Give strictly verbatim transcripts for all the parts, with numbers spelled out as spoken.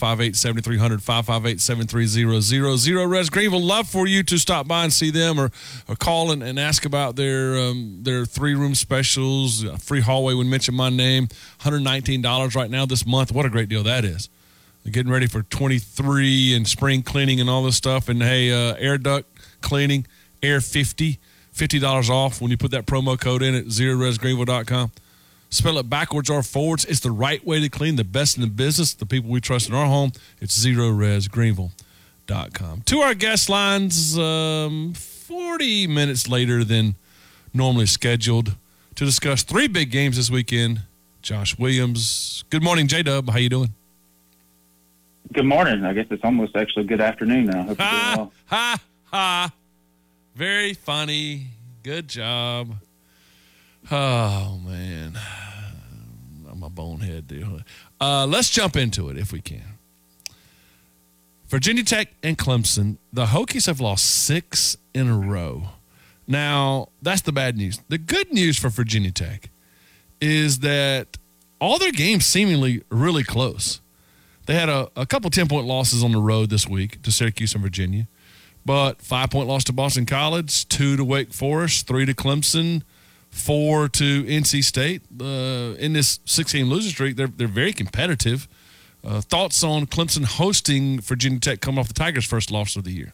five eight, seven three zero zero, five five eight, seven three zero zero. Zero Res Greenville, love for you to stop by and see them or, or call and, and ask about their um, their three-room specials, free hallway when mention my name, one hundred nineteen dollars right now this month. What a great deal that is. They're getting ready for twenty-three and spring cleaning and all this stuff. And, hey, uh, air duct cleaning, Air fifty, fifty dollars off when you put that promo code in at zero res greenville dot com. Spell it backwards or forwards. It's the right way to clean, the best in the business, the people we trust in our home. It's zero res greenville dot com. To our guest lines, um, forty minutes later than normally scheduled to discuss three big games this weekend. Josh Williams. Good morning, J-Dub. How you doing? Good morning. I guess it's almost actually good afternoon now. Hope you're doing Ha, well. ha, ha. Very funny. Good job. Oh, man. I'm a bonehead, dude. Uh, let's jump into it if we can. Virginia Tech and Clemson, the Hokies have lost six in a row. Now, that's the bad news. The good news for Virginia Tech is that all their games seemingly really close. They had a, a couple ten-point losses on the road this week to Syracuse and Virginia, but five-point loss to Boston College, two to Wake Forest, three to Clemson, four to N C State. Uh, in this six-game losing streak, they're they're very competitive. Uh, thoughts on Clemson hosting Virginia Tech coming off the Tigers' first loss of the year?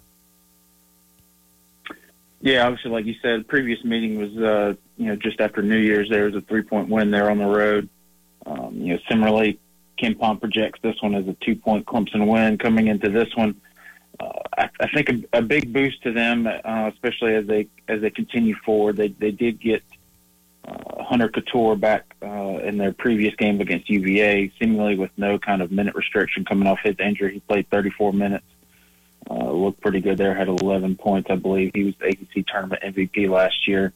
Yeah, obviously, like you said, the previous meeting was, uh, you know, just after New Year's. There was a three-point win there on the road. Um, you know, similarly, Ken Pom projects this one as a two-point Clemson win. Coming into this one, uh, I, I think a, a big boost to them, uh, especially as they as they continue forward. They they did get uh, Hunter Couture back uh, in their previous game against U V A, seemingly with no kind of minute restriction coming off his injury. He played thirty-four minutes. Uh, looked pretty good there. Had eleven points, I believe. He was the A C C tournament M V P last year.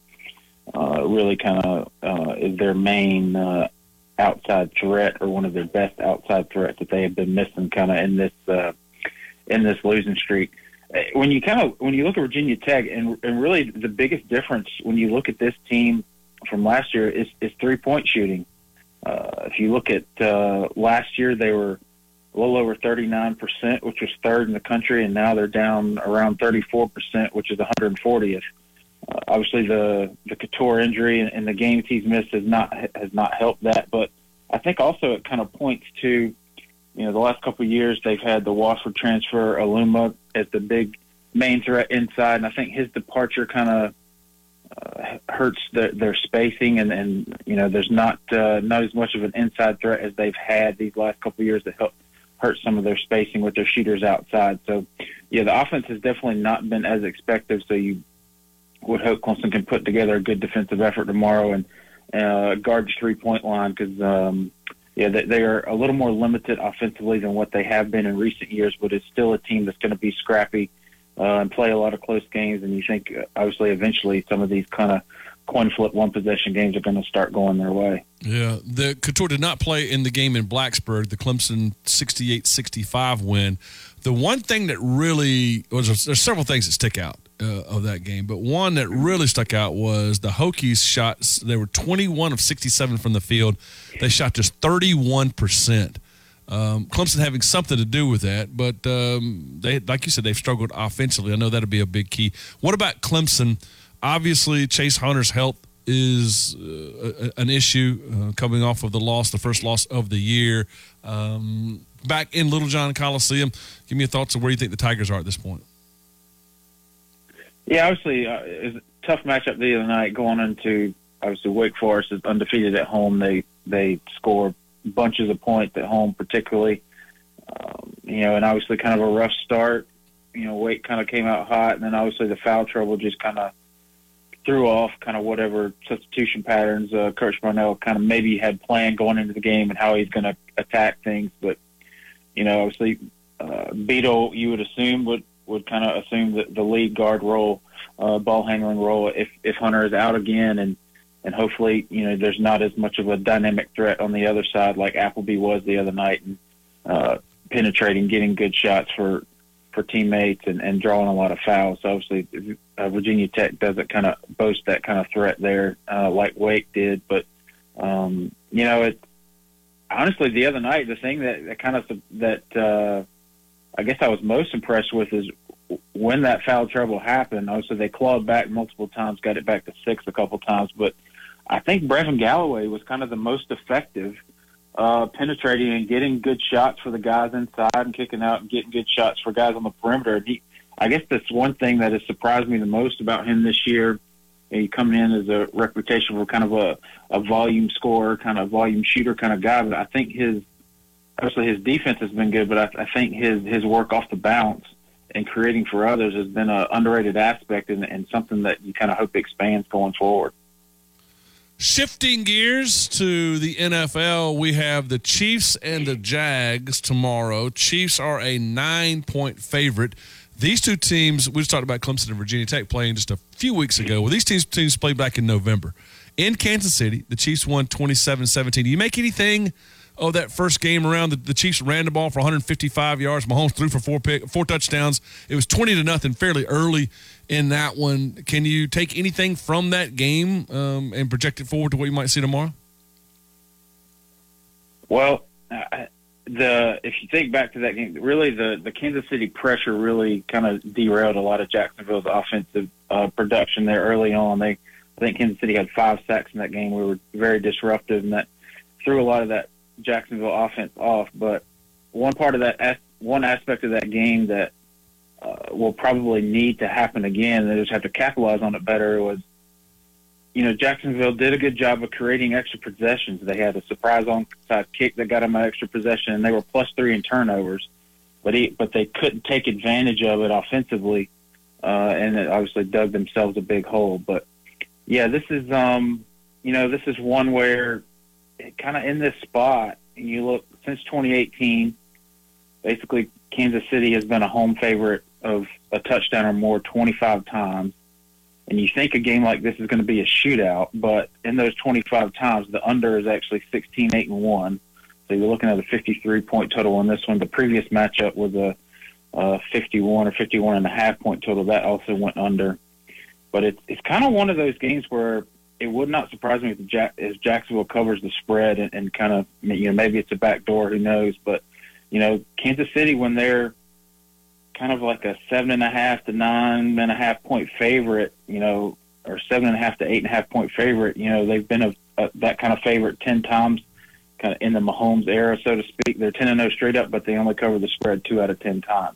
Uh, really kind of uh, is their main uh, outside threat, or one of their best outside threats that they have been missing kind of in this uh, in this losing streak. When you kind of when you look at Virginia Tech, and, and really the biggest difference when you look at this team from last year is, is three-point shooting. Uh, if you look at uh, last year, they were a little over thirty-nine percent, which was third in the country, and now they're down around thirty-four percent, which is one hundred fortieth. Uh, obviously, the the Couture injury and, and the games he's missed has not has not helped that. But I think also it kind of points to, you know, the last couple of years they've had the Wofford transfer, Aluma, as the big main threat inside, and I think his departure kind of uh, hurts the, their spacing, and, and you know, there's not uh, not as much of an inside threat as they've had these last couple of years that help hurt some of their spacing with their shooters outside. So, yeah, the offense has definitely not been as expected. So you would hope Clemson can put together a good defensive effort tomorrow and uh, guard the three-point line because, um, yeah, they, they are a little more limited offensively than what they have been in recent years, but it's still a team that's going to be scrappy uh, and play a lot of close games. And you think, uh, obviously, eventually some of these kind of coin flip one-possession games are going to start going their way. Yeah, the Couture did not play in the game in Blacksburg, the Clemson sixty-eight sixty-five win. The one thing that really was, there's several things that stick out uh, of that game, but one that really stuck out was the Hokies shot, they were twenty-one of sixty-seven from the field. They shot just thirty-one percent. Um, Clemson having something to do with that, but um, they, like you said, they've struggled offensively. I know that'll be a big key. What about Clemson? Obviously, Chase Hunter's health is uh, an issue uh, coming off of the loss, the first loss of the year. Um, back in Littlejohn Coliseum, give me your thoughts on where you think the Tigers are at this point. Yeah, obviously, uh, it was a tough matchup the other night going into, obviously, Wake Forest is undefeated at home. They they score bunches of points at home, particularly. Um, you know, and obviously kind of a rough start. You know, Wake kind of came out hot, and then obviously the foul trouble just kind of threw off kind of whatever substitution patterns uh, Coach Brownell kind of maybe had planned going into the game and how he's going to attack things. But, you know, obviously uh, Beadle, you would assume, would, would kind of assume the, the lead guard role, uh, ball handling role if, if Hunter is out again. And, and hopefully, you know, there's not as much of a dynamic threat on the other side like Appleby was the other night and uh, penetrating, getting good shots for, for teammates and, and drawing a lot of fouls. So obviously uh, Virginia Tech doesn't kind of boast that kind of threat there uh, like Wake did. But, um, you know, it, honestly, the other night, the thing that, that kind of that uh, I guess I was most impressed with is when that foul trouble happened. Also, they clawed back multiple times, got it back to six a couple times, but I think Brevin Galloway was kind of the most effective, uh, penetrating and getting good shots for the guys inside and kicking out and getting good shots for guys on the perimeter. He, I guess that's one thing that has surprised me the most about him this year. He coming in as a reputation for kind of a, a volume scorer, kind of volume shooter kind of guy. But I think his, obviously his defense has been good, but I, I think his, his work off the bounce and creating for others has been an underrated aspect and, and something that you kind of hope expands going forward. Shifting gears to the N F L, we have the Chiefs and the Jags tomorrow. Chiefs are a nine-point favorite. These two teams, we just talked about Clemson and Virginia Tech playing just a few weeks ago. Well, these teams, teams played back in November. In Kansas City, the Chiefs won twenty-seven seventeen. Do you make anything of that first game around? The, the Chiefs ran the ball for one hundred fifty-five yards. Mahomes threw for four pick, four touchdowns. It was twenty to nothing fairly early in that one. Can you take anything from that game um, and project it forward to what you might see tomorrow? Well, I, the if you think back to that game, really the, the Kansas City pressure really kind of derailed a lot of Jacksonville's offensive uh, production there early on. They, I think Kansas City had five sacks in that game. We were very disruptive, and that threw a lot of that Jacksonville offense off. But one part of that, one aspect of that game that uh, will probably need to happen again, they just have to capitalize on it better, was, you know, Jacksonville did a good job of creating extra possessions. They had a surprise onside kick that got them an extra possession, and they were plus three in turnovers, but he, but they couldn't take advantage of it offensively, uh, and it obviously dug themselves a big hole. But yeah, this is, um, you know, this is one where kind of in this spot, and you look since twenty eighteen, basically Kansas City has been a home favorite of a touchdown or more twenty-five times. And you think a game like this is going to be a shootout, but in those twenty-five times, the under is actually sixteen eight and one. So you're looking at a fifty-three point total on this one. The previous matchup was a, a fifty-one or fifty-one and a half point total. That also went under. But it's it's kind of one of those games where it would not surprise me if, Jack, if Jacksonville covers the spread and, and kind of, you know, maybe it's a backdoor, who knows. But, you know, Kansas City, when they're kind of like a seven and a half to nine and a half point favorite, you know, or seven and a half to eight and a half point favorite, you know, they've been a, a that kind of favorite ten times, kind of in the Mahomes era, so to speak. They're ten and oh straight up, but they only cover the spread two out of ten times.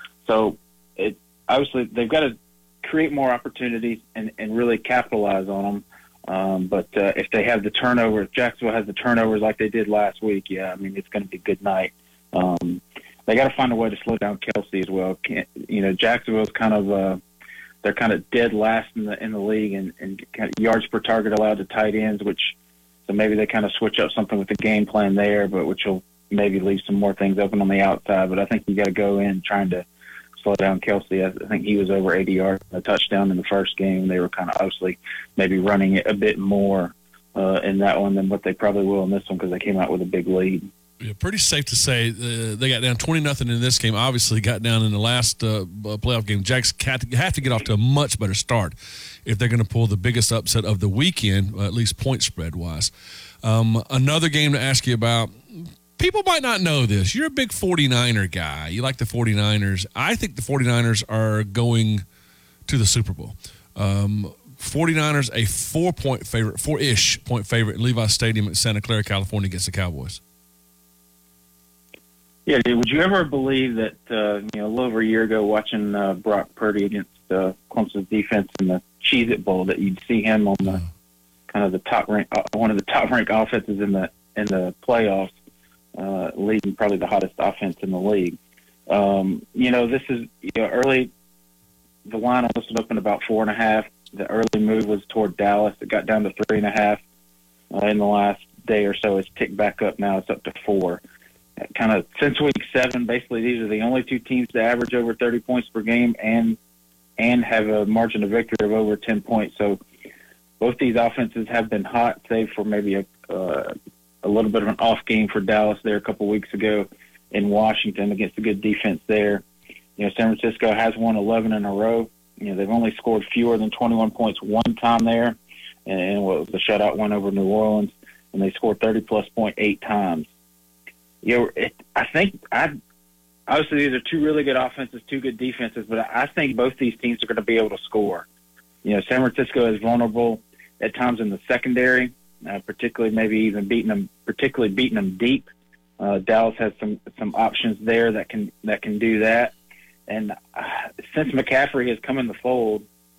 So it obviously they've got to create more opportunities and, and really capitalize on them. Um, but uh, if they have the turnover, if Jacksonville has the turnovers like they did last week, yeah, I mean, it's going to be a good night. Um, they got to find a way to slow down Kelsey as well. Can't, you know, Jacksonville's kind of uh, they're kind of dead last in the in the league, and, and kind of yards per target allowed to tight ends, which so maybe they kind of switch up something with the game plan there, but which will maybe leave some more things open on the outside. But I think you got to go in trying to slow down Kelsey. I think he was over eighty yards, a touchdown in the first game. They were kind of obviously maybe running it a bit more uh, in that one than what they probably will in this one because they came out with a big lead. Yeah, pretty safe to say uh, they got down twenty nothing in this game. Obviously, got down in the last uh, playoff game. Jags have to get off to a much better start if they're going to pull the biggest upset of the weekend, at least point spread wise. Um, another game to ask you about. People might not know this. You're a big forty-niner guy. You like the forty-niners. I think the forty-niners are going to the Super Bowl. Um, forty-niners, a four-point favorite, four-ish point favorite in Levi's Stadium at Santa Clara, California against the Cowboys. Yeah, dude, would you ever believe that, uh, you know, a little over a year ago watching uh, Brock Purdy against uh, Clemson's defense in the Cheez-It Bowl that you'd see him on the kind of the top rank, uh, one of the top-ranked offenses in the in the playoffs, Uh, leading probably the hottest offense in the league. Um, you know, this is, you know, early, the line listed up in about four and a half. The early move was toward Dallas. It got down to three and a half uh, in the last day or so. It's ticked back up now. It's up to four. Kind of since week seven, basically these are the only two teams to average over thirty points per game and and have a margin of victory of over ten points. So both these offenses have been hot, save for maybe a uh, a little bit of an off game for Dallas there a couple weeks ago in Washington against a good defense there. You know, San Francisco has won eleven in a row. You know, they've only scored fewer than twenty-one points one time there, and what was the shutout one over New Orleans, and they scored thirty plus point eight times. you know, it, I think I obviously these are two really good offenses, two good defenses, but I think both these teams are going to be able to score. You know, San Francisco is vulnerable at times in the secondary, uh, particularly maybe even beating them, particularly beating them deep. Uh, Dallas has some some options there that can that can do that. And uh, since McCaffrey has come in the fold,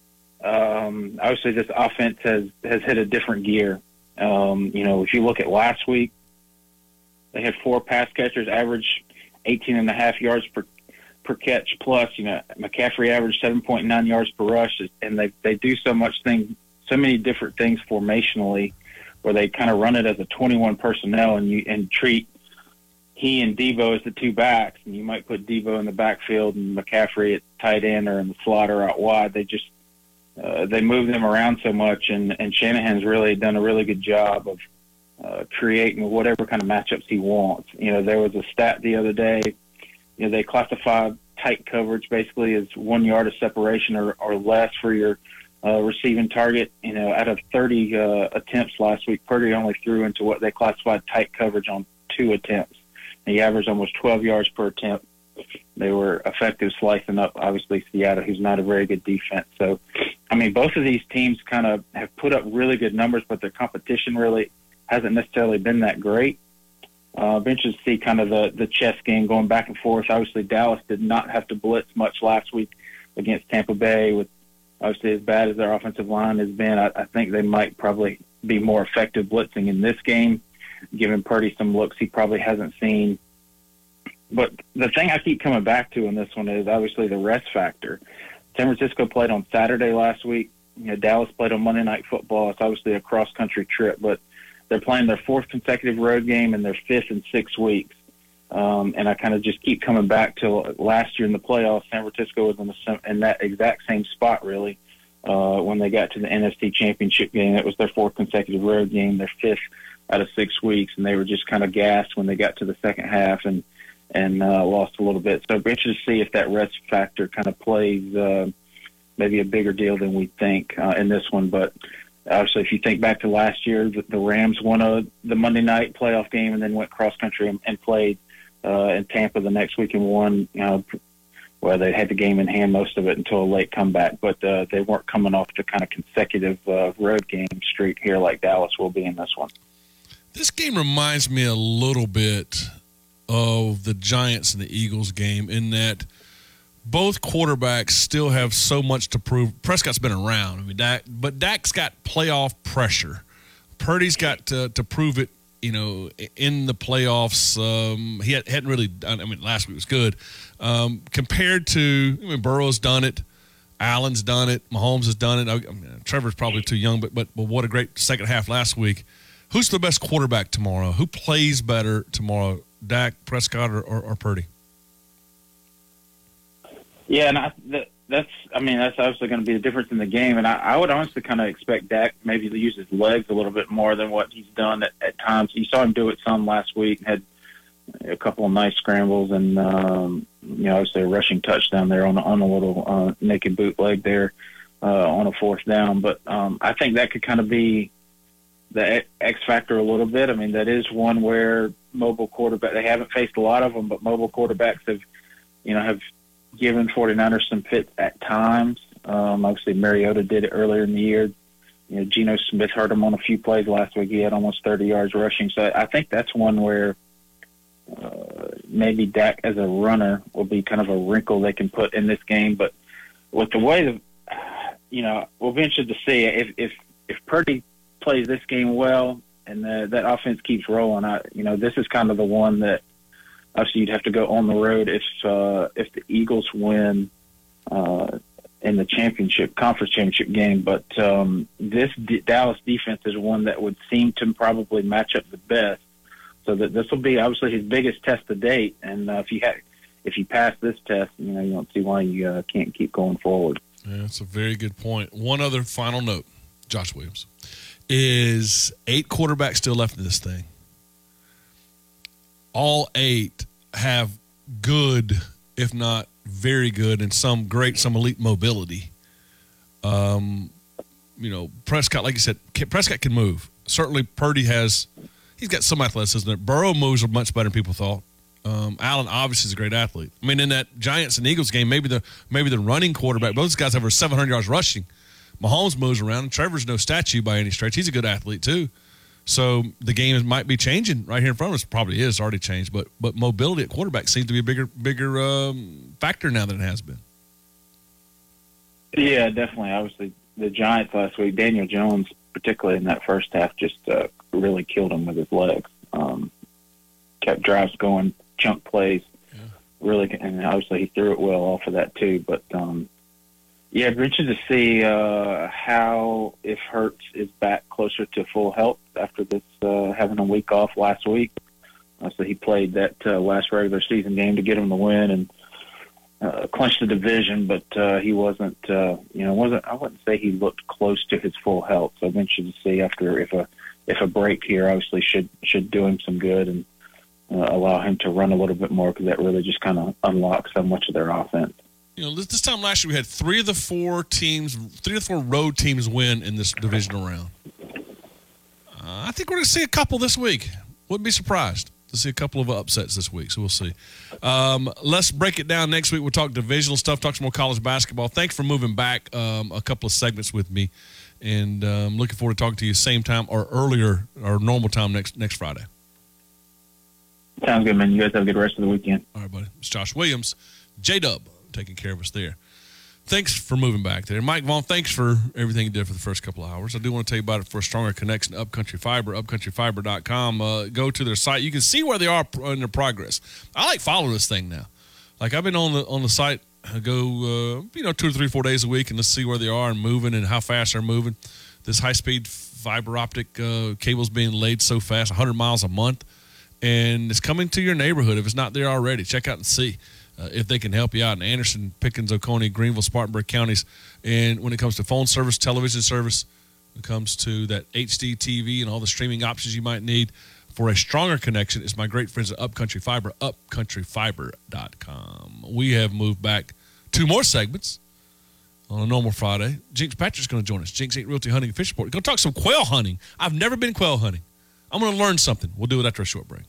um, obviously this offense has, has hit a different gear. Um, you know, if you look at last week, they had four pass catchers, average eighteen and a half yards per per catch plus. You know, McCaffrey averaged seven point nine yards per rush, and they they do so much thing, so many different things formationally, where they kind of run it as a twenty-one personnel, and you and treat he and Debo as the two backs, and you might put Debo in the backfield and McCaffrey at tight end or in the slot or out wide. They just uh, they move them around so much, and and Shanahan's really done a really good job of uh, creating whatever kind of matchups he wants. You know, there was a stat the other day. You know, they classified tight coverage basically as one yard of separation or, or less for your uh, receiving target. You know, out of thirty uh, attempts last week, Purdy only threw into what they classified tight coverage on two attempts. He averaged almost twelve yards per attempt. They were effective slicing up, obviously, Seattle, who's not a very good defense. So, I mean, both of these teams kind of have put up really good numbers, but their competition really hasn't necessarily been that great. Uh, I'm interested to see kind of the, the chess game going back and forth. Obviously, Dallas did not have to blitz much last week against Tampa Bay. With obviously as bad as their offensive line has been, I, I think they might probably be more effective blitzing in this game, giving Purdy some looks he probably hasn't seen. But the thing I keep coming back to in this one is obviously the rest factor. San Francisco played on Saturday last week. You know, Dallas played on Monday Night Football. It's obviously a cross-country trip, but they're playing their fourth consecutive road game and their fifth in six weeks. Um, and I kind of just keep coming back to last year in the playoffs. San Francisco was in, the, in that exact same spot, really, uh, when they got to the N F C Championship game. It was their fourth consecutive road game, their fifth out of six weeks, and they were just kind of gassed when they got to the second half and and uh, lost a little bit. So I'm interested to see if that rest factor kind of plays uh, maybe a bigger deal than we think uh, in this one. But obviously, if you think back to last year, the, the Rams won a, the Monday night playoff game and then went cross-country and, and played uh, in Tampa the next week and won. You know, well, they had the game in hand most of it until a late comeback, but uh, they weren't coming off the kind of consecutive uh, road game streak here like Dallas will be in this one. This game reminds me a little bit of the Giants and the Eagles game in that both quarterbacks still have so much to prove. Prescott's been around, I mean, Dak, but Dak's got playoff pressure. Purdy's got to, to prove it, you know, in the playoffs. Um, he had, hadn't really done. I mean, last week was good um, compared to. I mean, Burrow's done it, Allen's done it, Mahomes has done it. I mean, Trevor's probably too young, but but but what a great second half last week. Who's the best quarterback tomorrow? Who plays better tomorrow, Dak, Prescott, or, or, or Purdy? Yeah, and I, that, that's, I mean, that's obviously going to be the difference in the game. And I, I would honestly kind of expect Dak maybe to use his legs a little bit more than what he's done at, at times. You saw him do it some last week, had a couple of nice scrambles and, um, you know, obviously a rushing touchdown there on, on a little uh, naked bootleg there uh, on a fourth down. But um, I think that could kind of be the X factor a little bit. I mean, that is one where mobile quarterback, they haven't faced a lot of them, but mobile quarterbacks have, you know, have given 49ers some fits at times. Um, obviously, Mariota did it earlier in the year. You know, Geno Smith hurt him on a few plays last week. He had almost thirty yards rushing. So I think that's one where uh, maybe Dak as a runner will be kind of a wrinkle they can put in this game. But with the way that, you know, we'll be interested to see if if, if Purdy plays this game well and the, that offense keeps rolling. I, you know, this is kind of the one that obviously you'd have to go on the road if uh, if the Eagles win uh, in the championship conference championship game. But um, this D- Dallas defense is one that would seem to probably match up the best. So that this will be obviously his biggest test to date. And uh, if you had if you pass this test, you know, you don't see why you uh, can't keep going forward. Yeah, that's a very good point. One other final note, Josh Williams. Is eight quarterbacks still left in this thing. All eight have good, if not very good, and some great, some elite mobility. Um, you know, Prescott, like you said, Prescott can move. Certainly Purdy has he's got some athleticism. Burrow moves much better than people thought. Um, Allen obviously is a great athlete. I mean, in that Giants and Eagles game, maybe the maybe the running quarterback, both those guys have over seven hundred yards rushing. Mahomes moves around, and Trevor's no statue by any stretch. He's a good athlete too. So the game might be changing right here in front of us. Probably is already changed, but but mobility at quarterback seems to be a bigger bigger um, factor now than it has been. Yeah, definitely. Obviously, the Giants last week, Daniel Jones, particularly in that first half, just uh, really killed him with his legs. Um, kept drives going, chunk plays, yeah. really, and obviously he threw it well off of that too. But um, yeah, interested to see uh, how if Hurts is back closer to full health after this uh, having a week off last week. Uh, so he played that uh, last regular season game to get him the win and uh, clinch the division, but uh, he wasn't, uh, you know, wasn't. I wouldn't say he looked close to his full health. So I'm interested to see after if a if a break here obviously should should do him some good and uh, allow him to run a little bit more, because that really just kind of unlocks so much of their offense. You know, this, this time last year we had three of the four teams, three of the four road teams win in this divisional round. Uh, I think we're going to see a couple this week. Wouldn't be surprised to see a couple of upsets this week, so we'll see. Um, let's break it down next week. We'll talk divisional stuff, talk some more college basketball. Thanks for moving back um, a couple of segments with me, and um, looking forward to talking to you same time or earlier or normal time next next Friday. Sounds good, man. You guys have a good rest of the weekend. All right, buddy. It's Josh Williams, J-Dub, taking care of us there. Thanks for moving back there. Mike Vaughn, thanks for everything you did for the first couple of hours. I do want to tell you about it for a stronger connection to Upcountry Fiber, upcountry fiber dot com. Uh, go to their site. You can see where they are in their progress. I like follow this thing now. Like, I've been on the on the site, I go, uh, you know, two or three, four days a week, and let's see where they are and moving and how fast they're moving. This high-speed fiber optic uh, cable's being laid so fast, one hundred miles a month, and it's coming to your neighborhood if it's not there already. Check out and see. Uh, if they can help you out in Anderson, Pickens, Oconee, Greenville, Spartanburg counties. And when it comes to phone service, television service, when it comes to that H D T V and all the streaming options you might need for a stronger connection, it's my great friends at Upcountry Fiber, upcountry fiber dot com. We have moved back two more segments on a normal Friday. Jinx Patrick's going to join us. Jinx Ain't Realty Hunting and Fishing Report. We're going to talk some quail hunting. I've never been quail hunting. I'm going to learn something. We'll do it after a short break.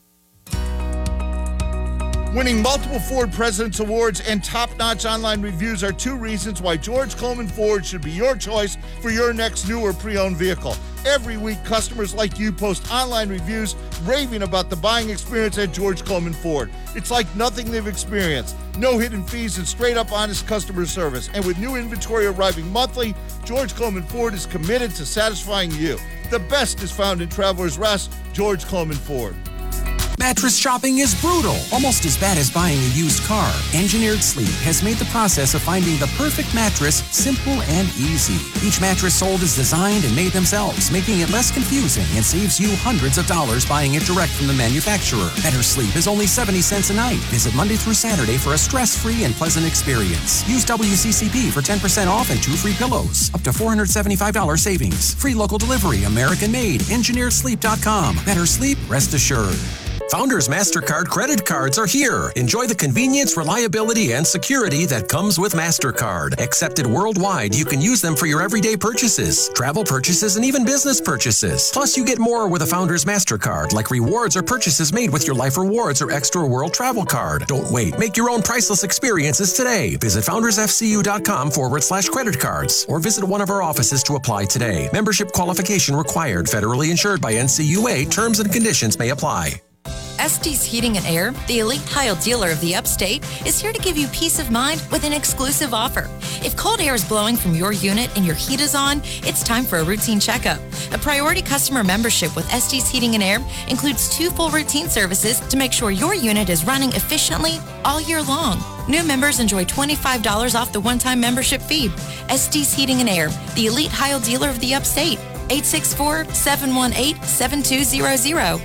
Winning multiple Ford President's Awards and top-notch online reviews are two reasons why George Coleman Ford should be your choice for your next new or pre-owned vehicle. Every week, customers like you post online reviews raving about the buying experience at George Coleman Ford. It's like nothing they've experienced. No hidden fees and straight-up honest customer service. And with new inventory arriving monthly, George Coleman Ford is committed to satisfying you. The best is found in Traveler's Rest, George Coleman Ford. Mattress shopping is brutal, almost as bad as buying a used car. Engineered Sleep has made the process of finding the perfect mattress simple and easy. Each mattress sold is designed and made themselves, making it less confusing and saves you hundreds of dollars buying it direct from the manufacturer. Better sleep is only seventy cents a night. Visit Monday through Saturday for a stress-free and pleasant experience. Use W C C P for ten percent off and two free pillows. Up to four hundred seventy-five dollars savings. Free local delivery, American made, engineered sleep dot com. Better sleep, rest assured. Founders MasterCard credit cards are here. Enjoy the convenience, reliability, and security that comes with MasterCard. Accepted worldwide, you can use them for your everyday purchases, travel purchases, and even business purchases. Plus, you get more with a Founders MasterCard, like rewards or purchases made with your Life Rewards or Extra World Travel Card. Don't wait. Make your own priceless experiences today. Visit foundersfcu.com forward slash credit cards or visit one of our offices to apply today. Membership qualification required. Federally insured by N C U A. Terms and conditions may apply. Estes Heating and Air, the elite tile dealer of the upstate, is here to give you peace of mind with an exclusive offer. If cold air is blowing from your unit and your heat is on, it's time for a routine checkup. A priority customer membership with Estes Heating and Air includes two full routine services to make sure your unit is running efficiently all year long. New members enjoy twenty-five dollars off the one-time membership fee. Estes Heating and Air, the elite tile dealer of the upstate. eight six four, seven one eight, seven two zero zero.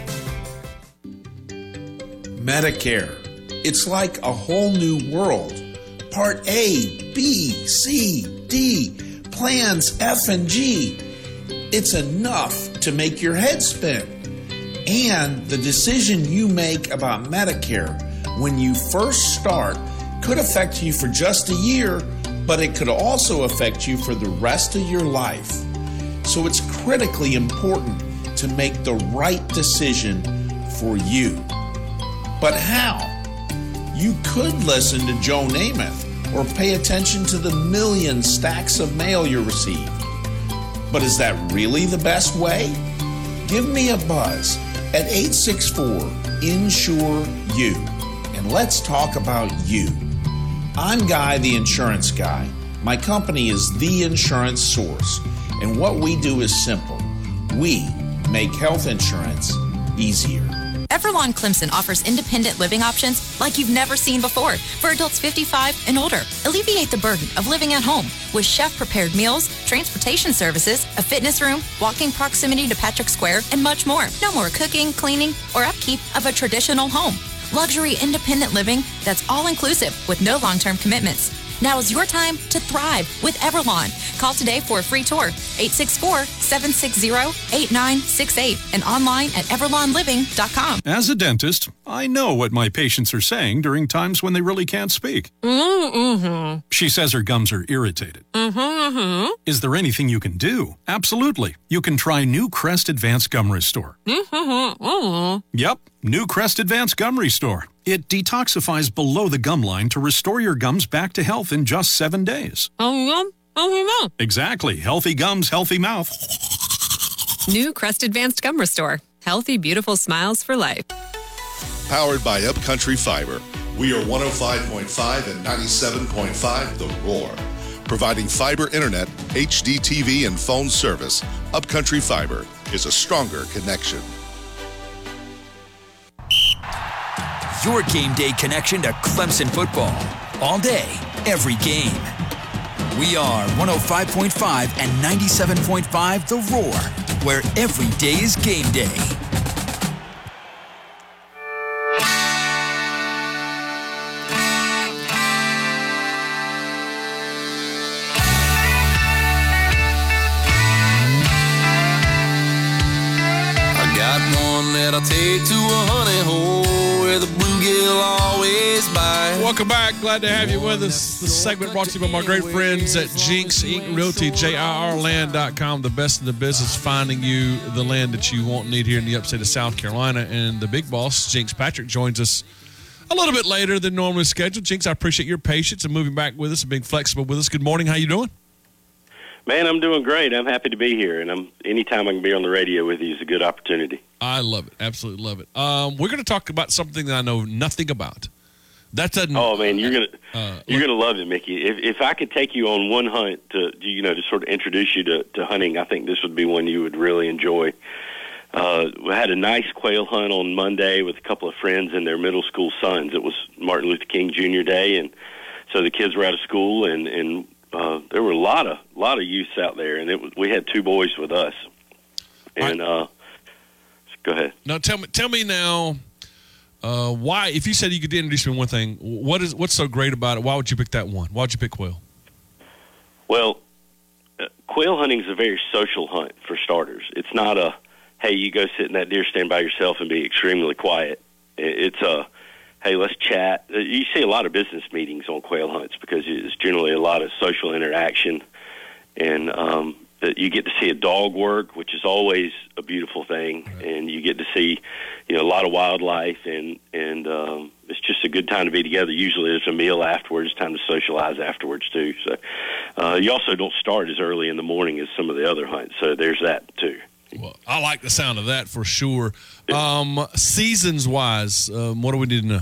Medicare. It's like a whole new world. Part A, B, C, D, plans F and G. It's enough to make your head spin. And the decision you make about Medicare when you first start could affect you for just a year, but it could also affect you for the rest of your life. So it's critically important to make the right decision for you. But how? You could listen to Joe Namath or pay attention to the million stacks of mail you received. But is that really the best way? Give me a buzz at eight six four, insure you, and let's talk about you. I'm Guy, the insurance guy. My company is The Insurance Source, and what we do is simple. We make health insurance easier. Everlon Clemson offers independent living options like you've never seen before for adults fifty-five and older. Alleviate the burden of living at home with chef-prepared meals, transportation services, a fitness room, walking proximity to Patrick Square, and much more. No more cooking, cleaning, or upkeep of a traditional home. Luxury independent living that's all-inclusive with no long-term commitments. Now is your time to thrive with Everlon. Call today for a free tour, eight six four, seven six zero, eight nine six eight, and online at everlon living dot com. As a dentist, I know what my patients are saying during times when they really can't speak. Mm-hmm. She says her gums are irritated. Mm-hmm. Is there anything you can do? Absolutely. You can try New Crest Advanced Gum Restore. Mm-hmm. Yep, New Crest Advanced Gum Restore. It detoxifies below the gum line to restore your gums back to health in just seven days. Oh, yeah. Oh, yeah. Exactly. Healthy gums, healthy mouth. New Crest Advanced Gum Restore. Healthy, beautiful smiles for life. Powered by Upcountry Fiber. We are one oh five point five and ninety-seven point five The Roar. Providing fiber internet, H D T V, and phone service, Upcountry Fiber is a stronger connection. Your game day connection to Clemson football. All day, every game. We are one oh five point five and ninety-seven point five The Roar, where every day is game day. I got one that'll take to a honey hole where the bluegill always bites. Welcome back. Glad to have you with us. This segment brought to you by my great friends at Jinx Incorporated. Realty, J I R land dot com. The best in the business, finding you the land that you want and need here in the upstate of South Carolina. And the big boss, Jinx Patrick, joins us a little bit later than normally scheduled. Jinx, I appreciate your patience and moving back with us and being flexible with us. Good morning. How you doing? Man, I'm doing great. I'm happy to be here, and I'm anytime I can be on the radio with you is a good opportunity. I love it. Absolutely love it. Um, we're going to talk about something that I know nothing about. That doesn't. Oh man, you're gonna uh, you're gonna love it, Mickey. If if I could take you on one hunt to you know to sort of introduce you to, to hunting, I think this would be one you would really enjoy. Uh, we had a nice quail hunt on Monday with a couple of friends and their middle school sons. It was Martin Luther King Junior Day, and so the kids were out of school, and and uh, there were a lot of lot of youths out there, and it was, we had two boys with us. And uh, go ahead. Now tell me, tell me now. Uh, why, if you said you could introduce me to one thing, what is what's so great about it? Why would you pick that one? Why would you pick quail? Well, uh, quail hunting is a very social hunt for starters. It's not a, hey, you go sit in that deer stand by yourself and be extremely quiet. It's a, hey, let's chat. You see a lot of business meetings on quail hunts because it's generally a lot of social interaction, and um, you get to see a dog work, which is always a beautiful thing, and you get to see, you know, a lot of wildlife, and and um, it's just a good time to be together. Usually, there's a meal afterwards, time to socialize afterwards too. So, uh, you also don't start as early in the morning as some of the other hunts. So there's that too. Well, I like the sound of that for sure. Um, seasons wise, um, what do we need to know?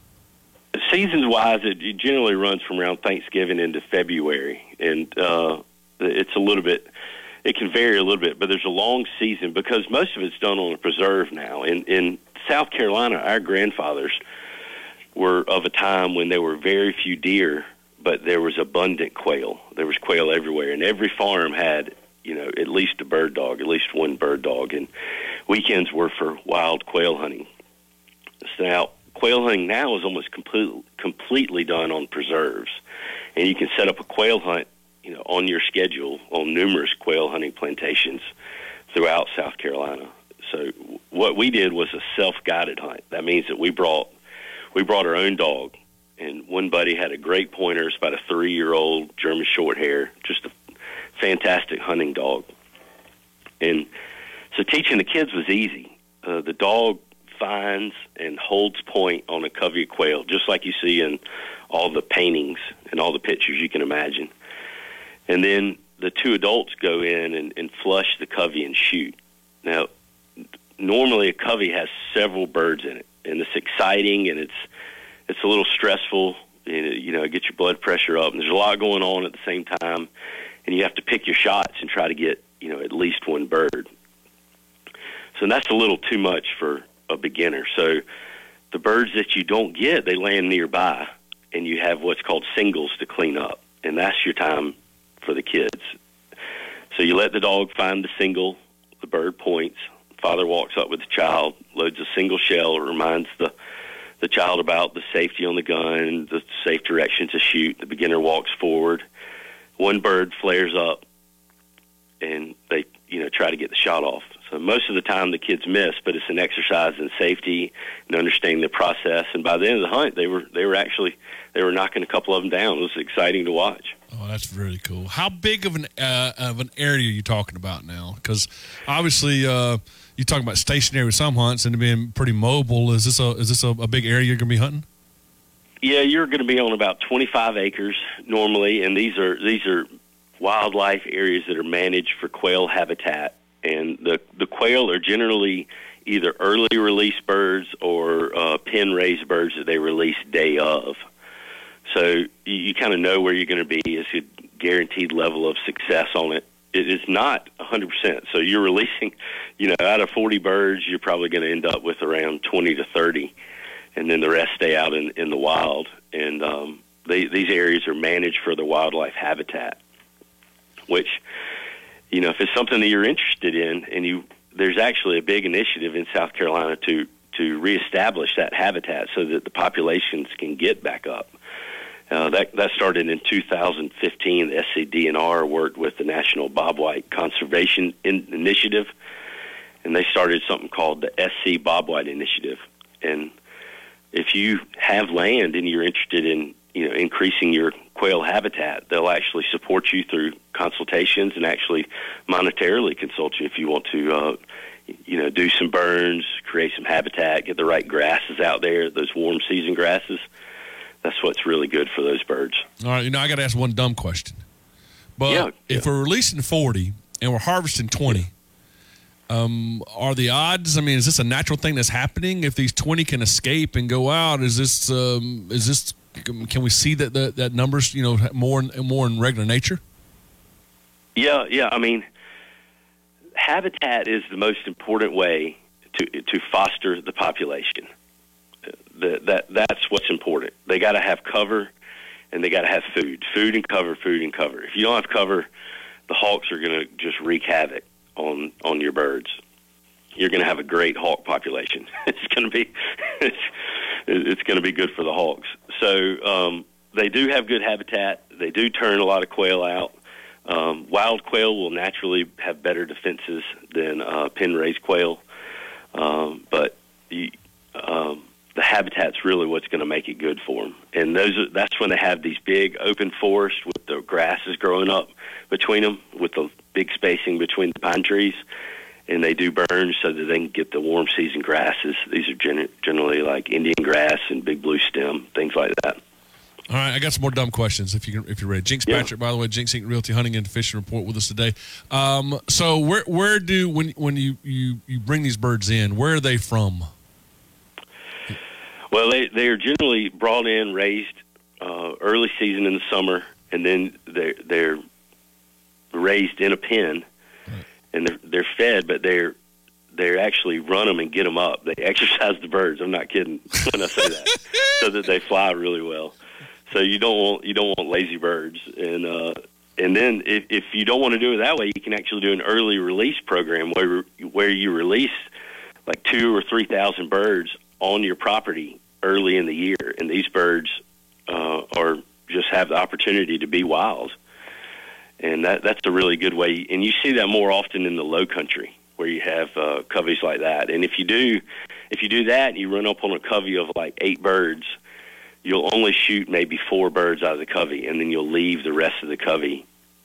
Seasons wise, it generally runs from around Thanksgiving into February, and uh, it's a little bit. It can vary a little bit, but there's a long season because most of it's done on a preserve now. In in South Carolina, our grandfathers were of a time when there were very few deer, but there was abundant quail. There was quail everywhere, and every farm had, you know, at least a bird dog, at least one bird dog, and weekends were for wild quail hunting. So now, quail hunting now is almost complete, completely done on preserves, and you can set up a quail hunt, you know, on your schedule on numerous quail hunting plantations throughout South Carolina. So what we did was a self-guided hunt. That means that we brought we brought our own dog, and one buddy had a great pointer. It's about a three-year-old German short hair, just a fantastic hunting dog. And So teaching the kids was easy. Uh, the dog finds and holds point on a covey of quail, just like you see in all the paintings and all the pictures you can imagine. And then the two adults go in and, and flush the covey and shoot. Now, normally a covey has several birds in it, and it's exciting, and it's it's a little stressful. You know, get your blood pressure up, and there's a lot going on at the same time, and you have to pick your shots and try to get, you know, at least one bird. So that's a little too much for a beginner. So the birds that you don't get, they land nearby, and you have what's called singles to clean up, and that's your time for the kids. So you let the dog find the single, the bird points, father walks up with the child, loads a single shell, reminds the the child about the safety on the gun, the safe direction to shoot. The beginner walks forward. One bird flares up, and they, you know, try to get the shot off. So most of the time the kids miss, but it's an exercise in safety and understanding the process. And by the end of the hunt, they were they were actually they were knocking a couple of them down. It was exciting to watch. Oh, that's really cool. How big of an uh, of an area are you talking about now? Because obviously, uh, you talk about stationary with some hunts and being pretty mobile. Is this a is this a, a big area you're going to be hunting? Yeah, you're going to be on about twenty-five acres normally, and these are these are wildlife areas that are managed for quail habitat. And the the quail are generally either early release birds or uh, pen raised birds that they release day of. So you, you kind of know where you're going to be. It's a guaranteed level of success on it. It is not one hundred percent. So you're releasing, you know, out of forty birds, you're probably going to end up with around twenty to thirty, and then the rest stay out in, in the wild. And um, they, these areas are managed for the wildlife habitat, which, you know, if it's something that you're interested in, and you, there's actually a big initiative in South Carolina to, to reestablish that habitat so that the populations can get back up. Uh, that that started in two thousand fifteen. The S C D N R worked with the National Bobwhite Conservation in- Initiative, and they started something called the S C Bobwhite Initiative. And if you have land and you're interested in, you know, increasing your quail habitat, they'll actually support you through consultations and actually monetarily consult you if you want to, uh, you know, do some burns, create some habitat, get the right grasses out there, those warm season grasses. That's what's really good for those birds. All right, you know, I got to ask one dumb question. But yeah, if yeah. we're releasing forty and we're harvesting twenty, um, are the odds? I mean, is this a natural thing that's happening? If these twenty can escape and go out, is this um, is this? Can we see that that, that numbers, you know, more and more in regular nature? Yeah, yeah. I mean, habitat is the most important way to to foster the population. The, that that's what's important. They got to have cover, and they got to have food. Food and cover, food and cover. If you don't have cover, the hawks are going to just wreak havoc on on your birds. You're going to have a great hawk population. It's going to be it's, it's going to be good for the hawks. So um, they do have good habitat. They do turn a lot of quail out. Um, wild quail will naturally have better defenses than uh, pen-raised quail, um, but you, um, the habitat's really what's going to make it good for them. And those are, that's when they have these big open forests with the grasses growing up between them, with the big spacing between the pine trees, and they do burns so that they can get the warm season grasses. These are gen- generally like Indian grass and big blue stem, things like that. All right, I got some more dumb questions if you if you're ready. Jinx yeah. Patrick, by the way, Jinx Incorporated. Realty Hunting and Fishing Report with us today. Um, so where where do when when you, you, you bring these birds in, where are they from? Well, they they are generally brought in, raised uh, early season in the summer, and then they're they're raised in a pen, right. and they're they're fed, but they're they actually run them and get them up. They exercise the birds. I'm not kidding when I say that, so that they fly really well. So you don't want you don't want lazy birds, and uh, and then if if you don't want to do it that way, you can actually do an early release program where where you release like two or three thousand birds on your property early in the year, and these birds uh, are just have the opportunity to be wild, and that that's a really good way. And you see that more often in the low country where you have uh, coveys like that. And if you do, if you do that, and you run up on a covey of like eight birds, you'll only shoot maybe four birds out of the covey, and then you'll leave the rest of the covey,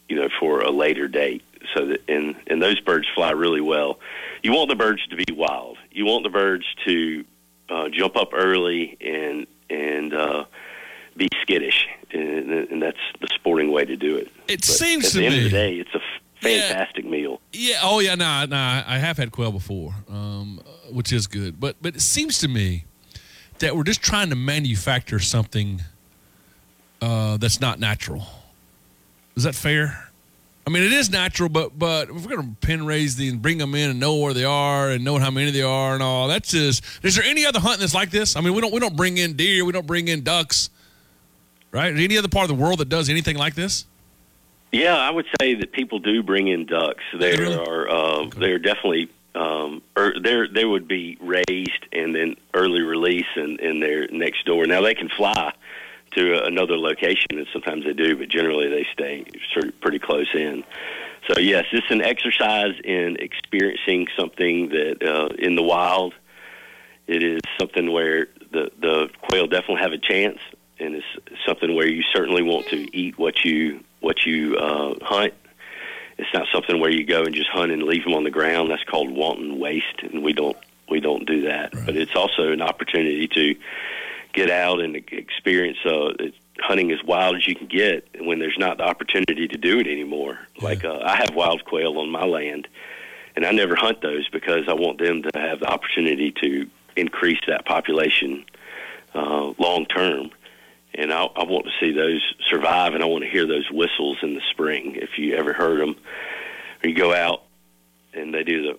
you know, for a later date. So that and and those birds fly really well. You want the birds to be wild. You want the birds to uh, jump up early and and uh, be skittish, and, and that's the sporting way to do it. It but seems at to the end me, of the day, it's a fantastic yeah, meal. Yeah. Oh, yeah. No, no. I have had quail before, um, which is good. But but it seems to me that we're just trying to manufacture something uh, that's not natural. Is that fair? I mean, it is natural, but but if we're going to pen raise these and bring them in and know where they are and know how many they are and all, that's just. Is there any other hunting that's like this? I mean, we don't we don't bring in deer, we don't bring in ducks, right? Any other part of the world that does anything like this? Yeah, I would say that people do bring in ducks. There really? are uh, okay. they're definitely um, or they they would be raised and then early release and in, in their next door. Now they can fly to another location, and sometimes they do, but generally they stay sort of pretty close in. So yes, it's an exercise in experiencing something that uh, in the wild. It is something where the the quail definitely have a chance, and it's something where you certainly want to eat what you what you uh, hunt. It's not something where you go and just hunt and leave them on the ground. That's called wanton waste, and we don't we don't do that. Right. But it's also an opportunity to get out and experience uh, hunting as wild as you can get when there's not the opportunity to do it anymore. Yeah. Like uh, I have wild quail on my land, and I never hunt those because I want them to have the opportunity to increase that population uh, long term. And I, I want to see those survive, and I want to hear those whistles in the spring. If you ever heard them, or you go out and they do the,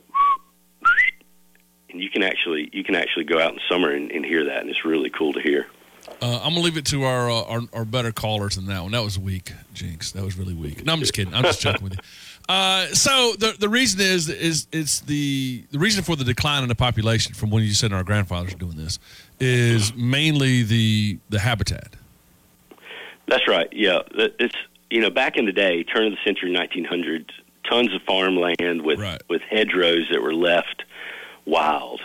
and you can actually you can actually go out in summer and, and hear that, and it's really cool to hear. Uh, I'm gonna leave it to our, uh, our our better callers than that one. That was weak, Jinx. That was really weak. No, I'm just kidding. I'm just joking with you. Uh, so the the reason is is it's the the reason for the decline in the population from when you said our grandfathers are doing this is mainly the the habitat. That's right. Yeah, it's you know back in the day, turn of the century, nineteen hundreds, tons of farmland with right. with hedgerows that were left wild.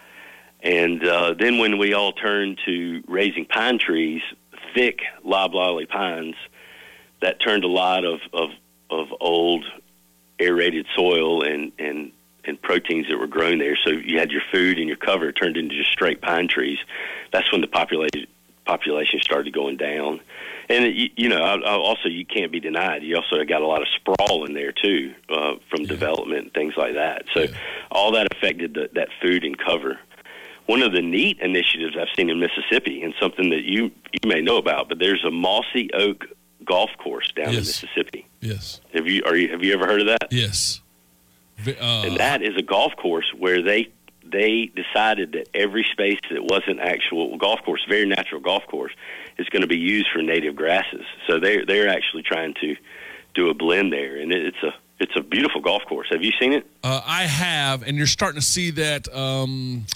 And uh, then when we all turned to raising pine trees, thick loblolly pines, that turned a lot of, of, of old aerated soil and, and, and proteins that were grown there. So you had your food and your cover turned into just straight pine trees. That's when the population population started going down. And, it, you, you know, I, I also you can't be denied. You also got a lot of sprawl in there, too, uh, from yeah. development and things like that. So yeah. all that affected the, that food and cover. One of the neat initiatives I've seen in Mississippi, and something that you you may know about, but there's a Mossy Oak golf course down yes. in Mississippi. Yes. Have you are you have you ever heard of that? Yes. Uh, and that is a golf course where they they decided that every space that wasn't actual golf course, very natural golf course, is going to be used for native grasses. So they they're actually trying to do a blend there, and it's a it's a beautiful golf course. Have you seen it? Uh, I have, and you're starting to see that. Um,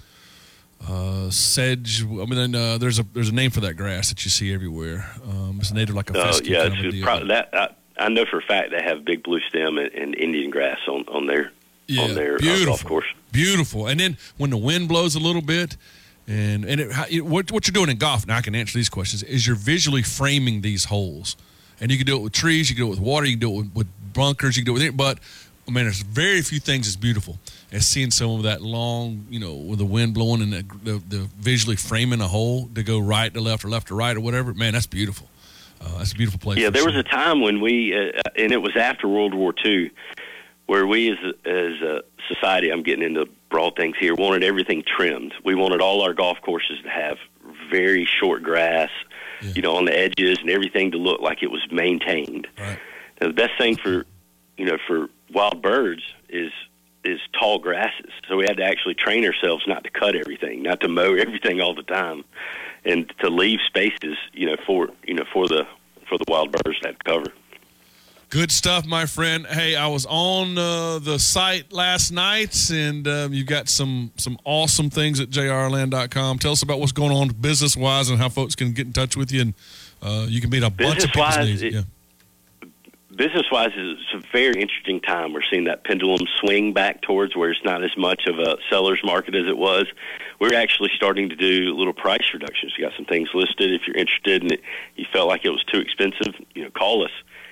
Uh, sedge. I mean, uh, there's a there's a name for that grass that you see everywhere. Um, it's native like a fescue. Uh, yeah, kind of it's pro- that I, I know for a fact they have big blue stem and, and Indian grass on on their yeah, on their uh, golf course. Beautiful. And then when the wind blows a little bit, and and it, how, it, what what you're doing in golf. Now I can answer these questions. Is you're visually framing these holes, and you can do it with trees, you can do it with water, you can do it with, with bunkers, you can do it with it. But I mean, there's very few things that's beautiful as seeing some of that long, you know, with the wind blowing and the, the, the visually framing a hole to go right to left or left to right or whatever. Man, that's beautiful. Uh, that's a beautiful place. Yeah, there sure. was a time when we, uh, and it was after World War Two, where we as a, as a society, I'm getting into broad things here, wanted everything trimmed. We wanted all our golf courses to have very short grass, yeah. you know, on the edges and everything to look like it was maintained. Right. Now, the best thing for, you know, for wild birds is is tall grasses. So we had to actually train ourselves not to cut everything, not to mow everything all the time, and to leave spaces, you know, for you know for the for the wild birds to have cover. Good stuff, my friend. Hey, I was on uh, the site last night, and um, you've got some some awesome things at j r land dot com. Tell us about what's going on business wise and how folks can get in touch with you, and uh, you can meet a bunch of people's needs. It, yeah. Business-wise, it's a very interesting time. We're seeing that pendulum swing back towards where it's not as much of a seller's market as it was. We're actually starting to do little price reductions. We got some things listed. If you're interested and it, you felt like it was too expensive, you know, call us. We're getting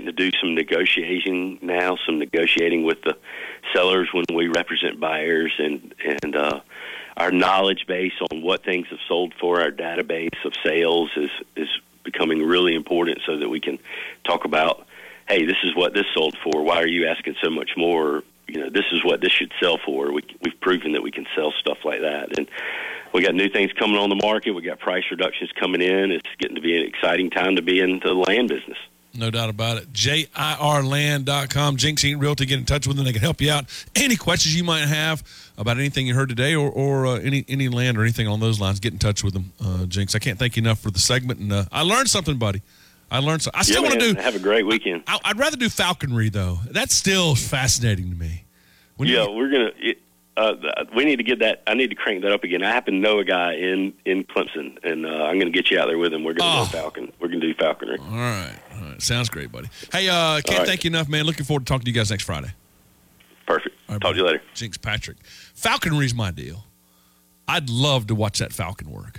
getting to do some negotiating now, some negotiating with the sellers when we represent buyers, and and uh, our knowledge base on what things have sold for, our database of sales is is becoming really important, so that we can talk about, hey, this is what this sold for. Why are you asking so much more? You know, this is what this should sell for. We, we've proven that we can sell stuff like that. And we got new things coming on the market. We got price reductions coming in. It's getting to be an exciting time to be in the land business. No doubt about it. J I R land dot com. Jinx Eaton Realty, get in touch with them. They can help you out. Any questions you might have about anything you heard today, or, or uh, any any land or anything along those lines, get in touch with them, uh, Jinx. I can't thank you enough for the segment. And uh, I learned something, buddy. I learned something. I still yeah, want to do. Have a great weekend. I, I'd rather do falconry, though. That's still fascinating to me. When yeah, you, we're going to. Uh, we need to get that. I need to crank that up again. I happen to know a guy in, in Clemson, and uh, I'm going to get you out there with him. We're going to oh. go falcon. We're going to do falconry. All right. All right. Sounds great, buddy. Hey, uh, can't right. thank you enough, man. Looking forward to talking to you guys next Friday. Perfect. Right, Talk to you later. Jinx Patrick. Falconry's my deal. I'd love to watch that falcon work.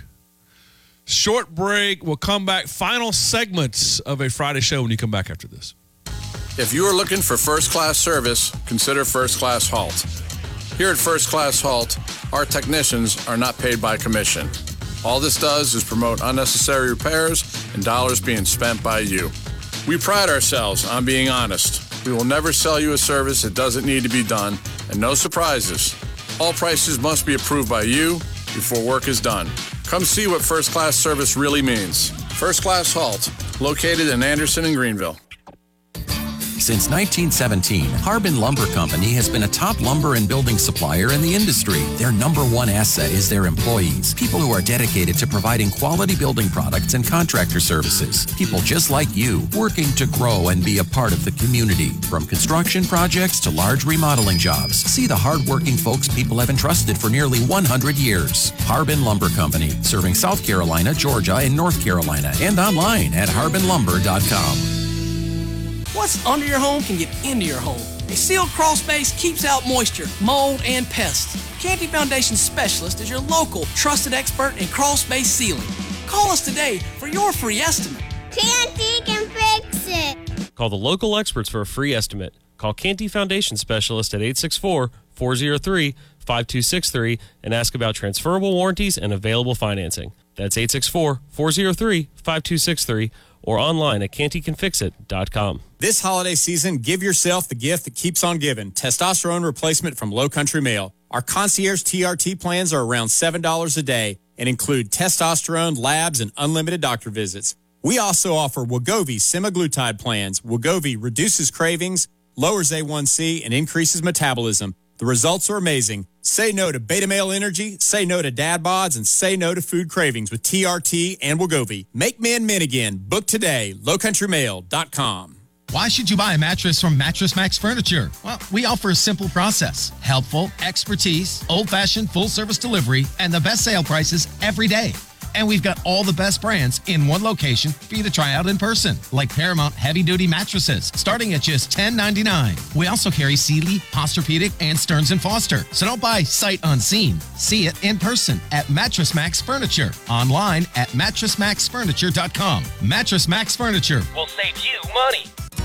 Short break. We'll come back. Final segments of a Friday show when you come back after this. If you are looking for first-class service, consider First Class Halt. Here at First Class Halt, our technicians are not paid by commission. All this does is promote unnecessary repairs and dollars being spent by you. We pride ourselves on being honest. We will never sell you a service that doesn't need to be done, and no surprises. All prices must be approved by you before work is done. Come see what first class service really means. First Class Halt, located in Anderson and Greenville. Since nineteen seventeen, Harbin Lumber Company has been a top lumber and building supplier in the industry. Their number one asset is their employees, people who are dedicated to providing quality building products and contractor services. People just like you, working to grow and be a part of the community. From construction projects to large remodeling jobs, see the hardworking folks people have entrusted for nearly one hundred years. Harbin Lumber Company, serving South Carolina, Georgia, and North Carolina, and online at harbin lumber dot com. What's under your home can get into your home. A sealed crawl space keeps out moisture, mold, and pests. Canty Foundation Specialist is your local trusted expert in crawl space sealing. Call us today for your free estimate. Canty can fix it. Call the local experts for a free estimate. Call Canty Foundation Specialist at eight six four, four zero three, five two six three and ask about transferable warranties and available financing. That's eight six four, four zero three, five two six three or online at canty can fix it dot com. This holiday season, give yourself the gift that keeps on giving. Testosterone replacement from Low Country Male. Our concierge T R T plans are around seven dollars a day and include testosterone, labs, and unlimited doctor visits. We also offer Wegovy semaglutide plans. Wegovy reduces cravings, lowers A one C, and increases metabolism. The results are amazing. Say no to beta male energy, say no to dad bods, and say no to food cravings with T R T and Wegovy. Make men men again. Book today, low country mail dot com. Why should you buy a mattress from Mattress Max Furniture? Well, we offer a simple process. Helpful, expertise, old-fashioned full-service delivery, and the best sale prices every day. And we've got all the best brands in one location for you to try out in person, like Paramount heavy-duty mattresses, starting at just ten ninety-nine. We also carry Sealy, Posturepedic, and Stearns and Foster. So don't buy sight unseen. See it in person at Mattress Max Furniture. Online at mattress max furniture dot com. Mattress Max Furniture will save you money.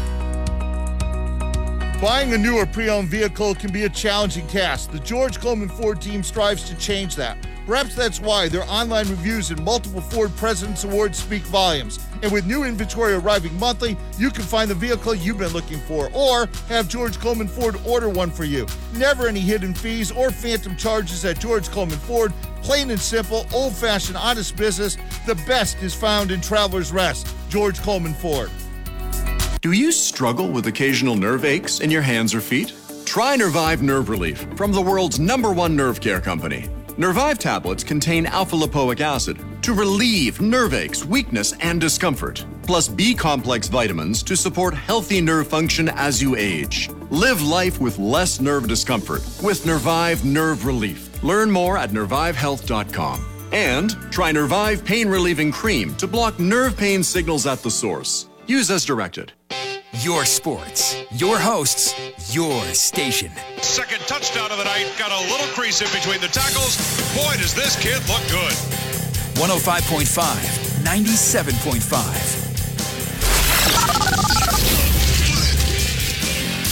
Buying a new or pre-owned vehicle can be a challenging task. The George Coleman Ford team strives to change that. Perhaps that's why their online reviews and multiple Ford President's Awards speak volumes. And with new inventory arriving monthly, you can find the vehicle you've been looking for or have George Coleman Ford order one for you. Never any hidden fees or phantom charges at George Coleman Ford. Plain and simple, old-fashioned, honest business. The best is found in Traveler's Rest. George Coleman Ford. Do you struggle with occasional nerve aches in your hands or feet? Try Nervive Nerve Relief from the world's number one nerve care company. Nervive tablets contain alpha-lipoic acid to relieve nerve aches, weakness, and discomfort, plus B-complex vitamins to support healthy nerve function as you age. Live life with less nerve discomfort with Nervive Nerve Relief. Learn more at nervive health dot com. And try Nervive Pain Relieving Cream to block nerve pain signals at the source. Use as directed. Your sports, your hosts, your station. Second touchdown of the night. Got a little crease in between the tackles. Boy, does this kid look good. one oh five point five, ninety-seven point five.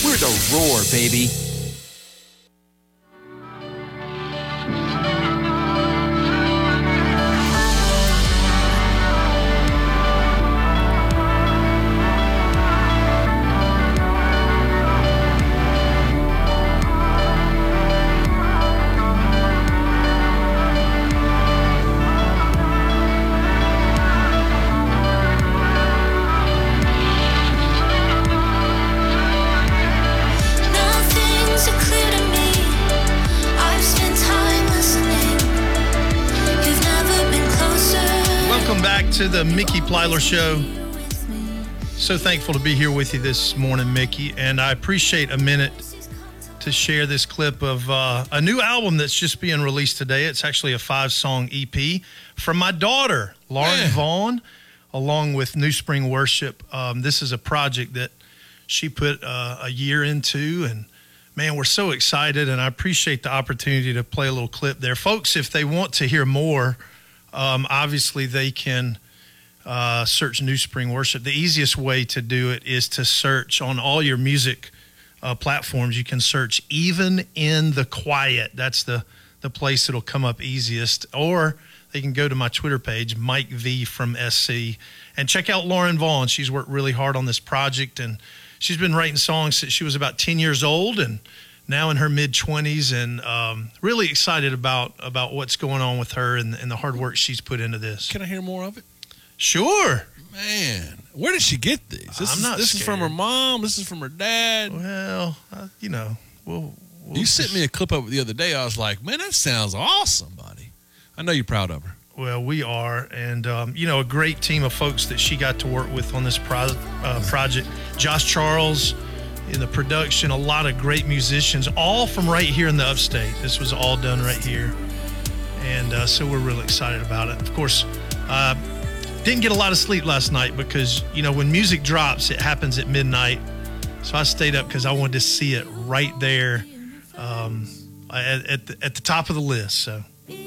We're the Roar, baby. To the Mickey Plyler Show. So thankful to be here with you this morning, Mickey, and I appreciate a minute to share this clip of uh, a new album that's just being released today. It's actually a five-song E P from my daughter, Lauren yeah. Vaughn, along with New Spring Worship. Um, this is a project that she put uh, a year into, and man, we're so excited, and I appreciate the opportunity to play a little clip there. Folks, if they want to hear more, um, obviously they can Uh, search New Spring Worship. The easiest way to do it is to search on all your music uh, platforms. You can search Even in the Quiet. That's the, the place that'll come up easiest. Or they can go to my Twitter page, Mike V from S C, and check out Lauren Vaughn. She's worked really hard on this project, and she's been writing songs since she was about ten years old and now in her mid-twenties, and um, really excited about, about what's going on with her and, and the hard work she's put into this. Can I hear more of it? Sure. Man, where did she get these? This I'm is, not This scared. is from her mom. This is from her dad. Well, uh, you know, we'll, we'll you sent me a clip of it the other day. I was like, man, that sounds awesome, buddy. I know you're proud of her. Well, we are. And, um, you know, a great team of folks that she got to work with on this pro- uh, project. Josh Charles in the production, a lot of great musicians, all from right here in the upstate. This was all done right here. And uh, so we're really excited about it. Of course, uh, didn't get a lot of sleep last night because, you know, when music drops, it happens at midnight. So I stayed up because I wanted to see it right there um, at, at, the, at the top of the list. So,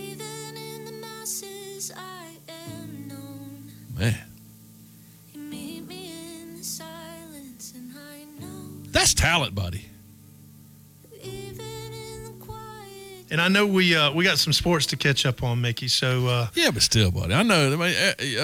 man, that's talent, buddy. And I know we uh, we got some sports to catch up on, Mickey. So uh, yeah, but still, buddy, I know. I mean,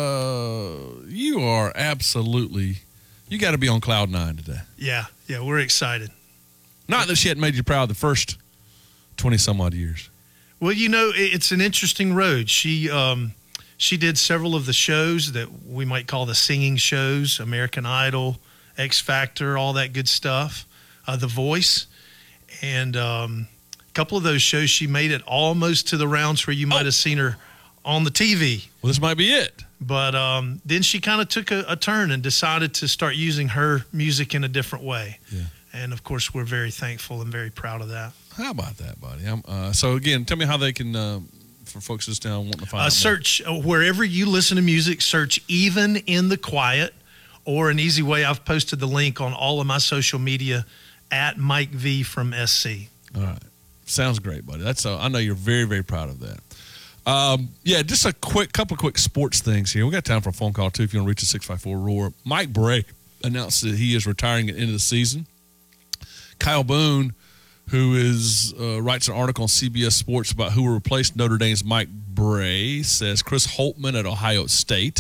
uh, you are absolutely. You got to be on cloud nine today. Yeah, yeah, we're excited. Not that she hadn't made you proud the first twenty some odd years. Well, you know, it's an interesting road. She um, she did several of the shows that we might call the singing shows: American Idol, X Factor, all that good stuff. Uh, The Voice, and. Um, couple of those shows, she made it almost to the rounds where you might have seen her on the T V. Well, this might be it. But um, then she kind of took a, a turn and decided to start using her music in a different way. Yeah. And, of course, we're very thankful and very proud of that. How about that, buddy? I'm, uh, so, again, tell me how they can, uh, for folks just down wanting to find uh, out search uh, wherever you listen to music, search Even in the Quiet, or an easy way, I've posted the link on all of my social media at Mike V from S C. All right. Sounds great, buddy. That's uh, I know you're very, very proud of that. Um, yeah, just a quick couple of quick sports things here. We got time for a phone call too. If you want to reach a six five four roar, Mike Bray announced that he is retiring at the end of the season. Kyle Boone, who is uh, writes an article on C B S Sports about who will replace Notre Dame's Mike Bray, says Chris Holtmann at Ohio State.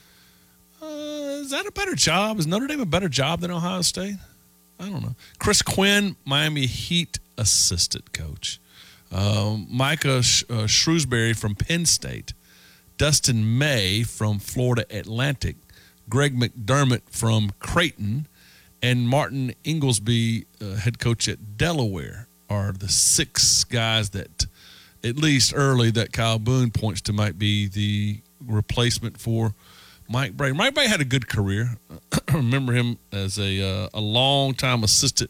Uh, is that a better job? Is Notre Dame a better job than Ohio State? I don't know. Chris Quinn, Miami Heat assistant coach. Um, Micah Sh- uh, Shrewsbury from Penn State. Dustin May from Florida Atlantic. Greg McDermott from Creighton. And Martin Inglesby, uh, head coach at Delaware, are the six guys that, at least early, that Kyle Boone points to might be the replacement for Mike Bray. Mike Bray had a good career. I remember him as a uh, a long-time assistant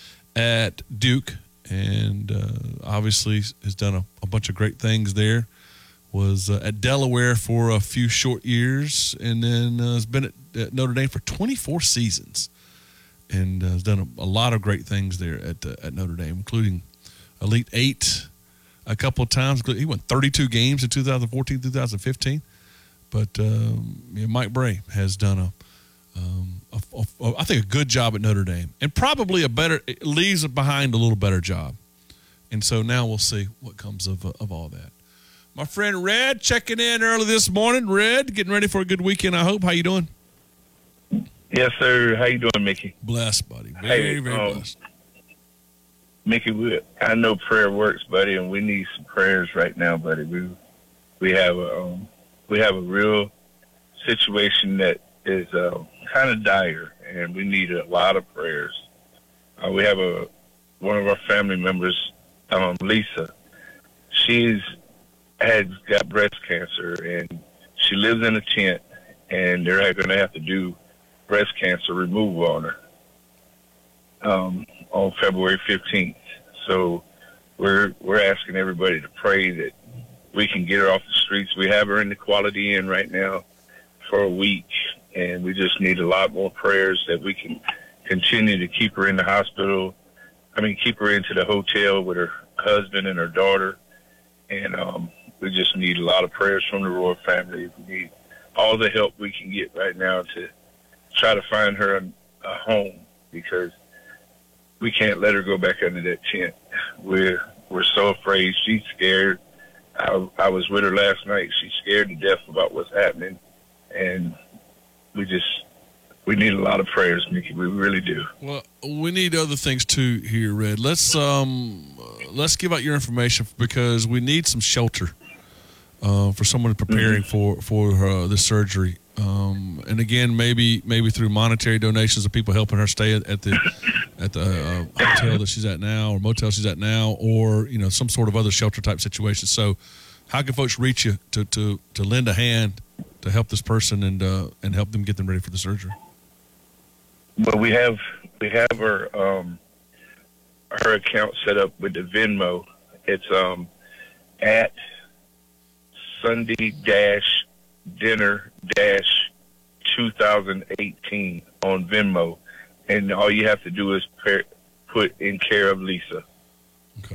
at Duke, and uh, obviously has done a, a bunch of great things there. Was uh, at Delaware for a few short years, and then uh, has been at, at Notre Dame for twenty-four seasons, and uh, has done a, a lot of great things there at uh, at Notre Dame, including Elite Eight a couple of times. He won thirty-two games in two thousand fourteen, two thousand fifteen. But um, yeah, Mike Bray has done a, um, a a, a, I think, a good job at Notre Dame, and probably a better – leaves behind a little better job. And so now we'll see what comes of uh, of all that. My friend Red checking in early this morning. Red, getting ready for a good weekend, I hope. How you doing? Yes, sir. How you doing, Mickey? Blessed, buddy. Very, hey, very um, blessed. Mickey, we, I know prayer works, buddy, and we need some prayers right now, buddy. We we have a um, we have a real situation that is uh, kind of dire, and we need a lot of prayers. Uh, we have a one of our family members, um, Lisa. She's had got breast cancer, and she lives in a tent, and they're going to have to do breast cancer removal on her um, on February fifteenth. So we're we're asking everybody to pray that we can get her off the streets. We have her in the Quality Inn right now for a week, and we just need a lot more prayers that we can continue to keep her in the hospital. I mean, keep her into the hotel with her husband and her daughter. And um, we just need a lot of prayers from the Roy family. We need all the help we can get right now to try to find her a, a home, because we can't let her go back under that tent. We're we're so afraid. She's scared. I, I was with her last night. She's scared to death about what's happening, and we just we need a lot of prayers, Mickey. We really do. Well, we need other things too here, Red. Let's um let's give out your information, because we need some shelter uh, for someone preparing mm-hmm. for for uh, the surgery. Um, and again, maybe maybe through monetary donations of people helping her stay at, at the at the uh, hotel that she's at now, or motel she's at now, or you know, some sort of other shelter type situation. So, how can folks reach you to to, to lend a hand to help this person and uh, and help them get them ready for the surgery? Well, we have we have her um, her account set up with the Venmo. It's um, at Sunday dash dinner dash two thousand eighteen on Venmo, and all you have to do is pair, put in care of Lisa. Okay.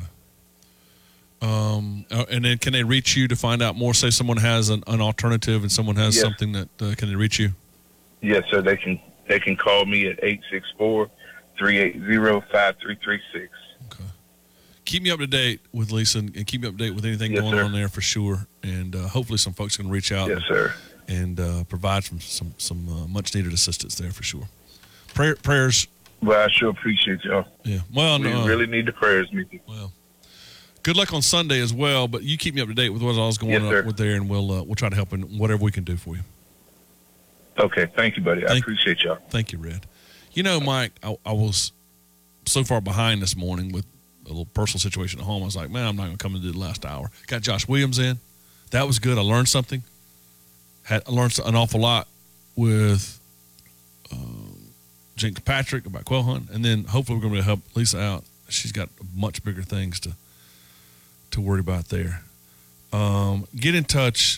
Um, uh, and then can they reach you to find out more? Say someone has an, an alternative and someone has Yes. something that uh, can they reach you? Yes, sir. They can they can call me at eight six four, three eight zero, five three three six. Keep me up to date with Lisa, and, and keep me up to date with anything Yes, going sir. on there for sure. And uh, hopefully some folks can reach out. Yes, sir. And uh, provide some some, some uh, much needed assistance there for sure. Prayer, prayers. Well, I sure appreciate y'all. Yeah. Well, we no, really need the prayers, Mickey. Well, good luck on Sunday as well. But you keep me up to date with what all's going Yes, on sir. with there, and we'll uh, we'll try to help in whatever we can do for you. Okay, thank you, buddy. I Thank- appreciate y'all. Thank you, Red. You know, Mike, I, I was so far behind this morning with a little personal situation at home. I was like, man, I'm not going to come and do the last hour. Got Josh Williams in. That was good. I learned something. Had I learned an awful lot with um, Jake Patrick about quail hunting, and then hopefully we're going to help Lisa out. She's got much bigger things to to worry about there. Um, get in touch.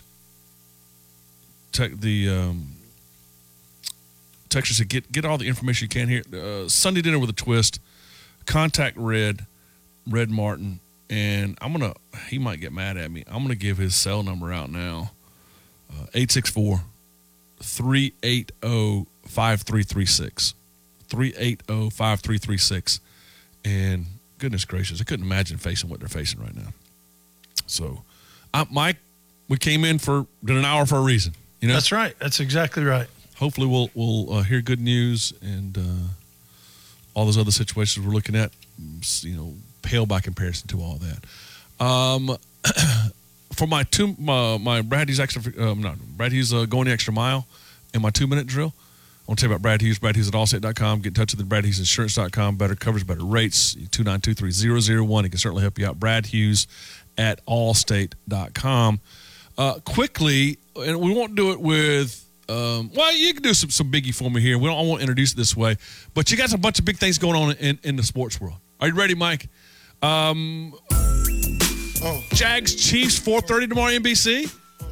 Tech the um, Texas said get get all the information you can here. Uh, Sunday dinner with a twist. Contact Red, Red Martin, and I'm gonna. He might get mad at me. I'm gonna give his cell number out now. Eight six four, three eight zero, five three three six, three eight zero, five three three six, and goodness gracious, I couldn't imagine facing what they're facing right now. So, I, Mike, we came in for did an hour for a reason. You know, That's right. That's exactly right. hopefully we'll we'll uh, hear good news, and uh, all those other situations we're looking at, you know, pale by comparison to all that. Um, for my two my, my Brad Hughes extra um, not Brad Hughes uh, going the extra mile and my two minute drill. I want to tell you about Brad Hughes, Brad Hughes at allstate dot com. Get in touch with the Brad Hughes Insurance dot com. Better coverage, better rates. two nine two, three zero zero one. He can certainly help you out. Brad Hughes at allstate dot com. Uh, quickly, and we won't do it with, um, well, you can do some, some biggie for me here. We don't I won't introduce it this way, but you got a bunch of big things going on in, in the sports world. Are you ready, Mike? Um, oh. Jags Chiefs, four thirty tomorrow, N B C.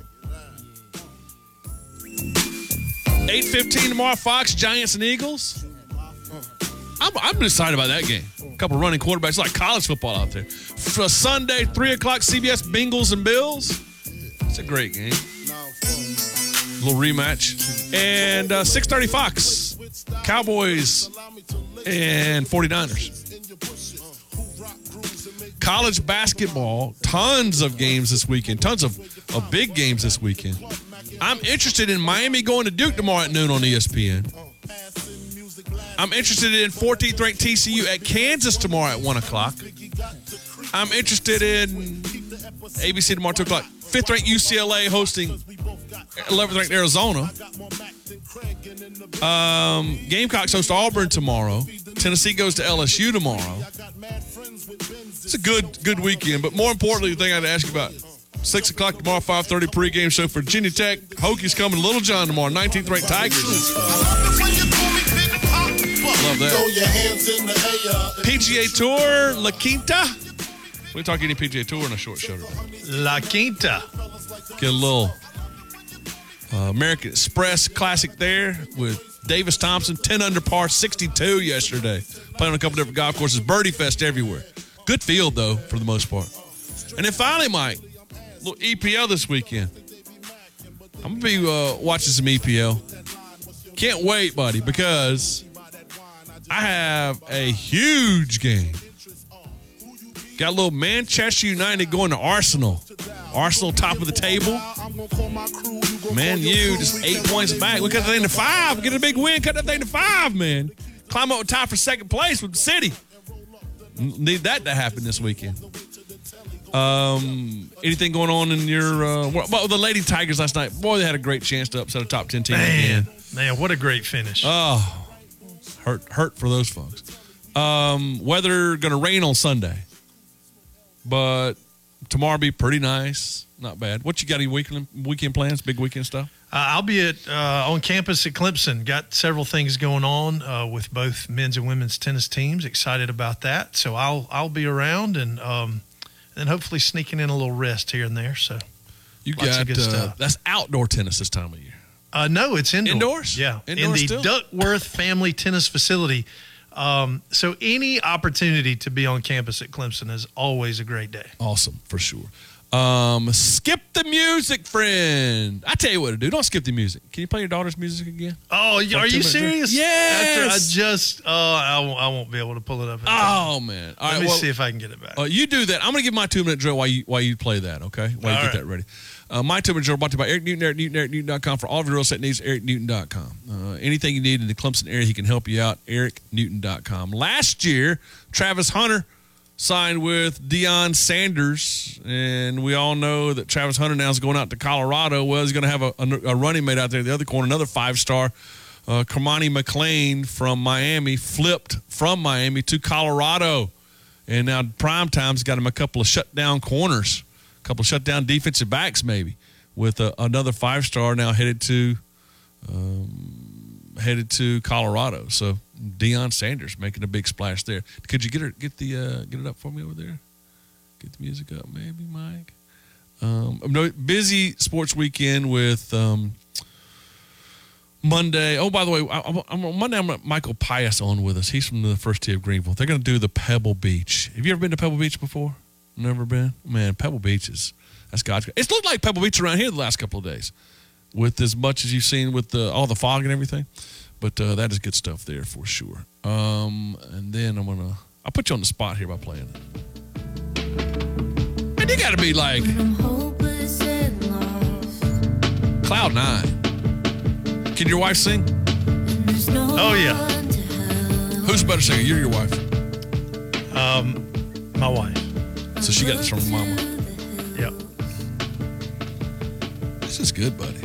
eight fifteen tomorrow, Fox, Giants and Eagles. I'm, I'm excited about that game. A couple running quarterbacks. It's like college football out there. For Sunday, three o'clock, C B S, Bengals and Bills. It's a great game. A little rematch. And uh, six thirty Fox. Cowboys and 49ers. College basketball, tons of games this weekend, tons of, of big games this weekend. I'm interested in Miami going to Duke tomorrow at noon on E S P N. I'm interested in fourteenth ranked T C U at Kansas tomorrow at one o'clock. I'm interested in A B C tomorrow at two o'clock. fifth ranked U C L A hosting eleventh ranked Arizona. Um, Gamecocks host Auburn tomorrow. Tennessee goes to L S U tomorrow. It's a good good weekend, but more importantly, the thing I had to ask you about, six o'clock tomorrow, five thirty pregame show for Virginia Tech. Hokies coming to Little John tomorrow, nineteenth ranked Tigers. Love that. P G A Tour, La Quinta. We talk any P G A Tour in a short show today. La Quinta. Get a little uh, American Express Classic there with Davis Thompson, ten under par, sixty-two yesterday. Playing on a couple different golf courses. Birdie Fest everywhere. Good field, though, for the most part. And then finally, Mike, a little E P L this weekend. I'm going to be uh, watching some E P L. Can't wait, buddy, because I have a huge game. Got a little Manchester United going to Arsenal. Arsenal top of the table. Man, you just eight points back. We cut that thing to five. Get a big win. Cut that thing to five, man. Climb up top for second place with the City. Need that to happen this weekend. Um, anything going on in your uh, well, the Lady Tigers last night? Boy, they had a great chance to upset a top ten team Man, again. man, what a great finish. Oh, hurt hurt for those folks. Um, weather going to rain on Sunday, but tomorrow be pretty nice. Not bad. What you got? Any weekend weekend plans? Big weekend stuff? Uh, I'll be at uh, on campus at Clemson. Got several things going on uh, with both men's and women's tennis teams. Excited about that. So I'll I'll be around and um, and hopefully sneaking in a little rest here and there. So you lots got of good uh, stuff. That's outdoor tennis this time of year. Uh, no, it's indoor. Indoors? Yeah, Indoors in the still? Duckworth Family Tennis Facility. Um, so any opportunity to be on campus at Clemson is always a great day. Awesome, for sure. Um, skip the music, friend. I tell you what to do. Don't skip the music. Can you play your daughter's music again? Oh, Like are two you minutes? serious? Yes. After I just, uh, I won't, I won't be able to pull it up. in time. Oh man! All Let right, me well, see if I can get it back. Uh, you do that. I'm going to give my two minute drill while you while you play that. Okay, while you All get right. that ready. Uh, my two minute drill brought to you by Eric Newton. Eric Newton. Eric Newton dot com for all of your real estate needs. Eric Newton dot com. Uh, anything you need in the Clemson area, he can help you out. Eric Newton dot com. Last year, Travis Hunter signed with Deion Sanders, and we all know that Travis Hunter now is going out to Colorado. Well, he's going to have a, a, a running mate out there in the other corner, another five-star, uh, Kermani McLean from Miami, flipped from Miami to Colorado. And now Primetime's got him a couple of shutdown corners, a couple of shutdown defensive backs maybe, with a, another five-star now headed to um, headed to Colorado. So Deion Sanders making a big splash there. Could you get her get the uh, get it up for me over there? Get the music up, maybe, Mike. Um, no, busy sports weekend with um, Monday. Oh, by the way, I, I'm, on Monday I'm got Michael Pius on with us. He's from the First Tee of Greenville. They're going to do the Pebble Beach. Have you ever been to Pebble Beach before? Never been? Man, Pebble Beach is that's God's. It's looked like Pebble Beach around here the last couple of days, with as much as you've seen with the, all the fog and everything. But uh, that is good stuff there for sure. Um, and then I'm gonna I'll put you on the spot here by playing it. Man, you gotta be like Cloud Nine. Can your wife sing? Oh yeah. Who's a better singer? You or your wife? Um, my wife. So she got this from her mama. Yep. This is good, buddy.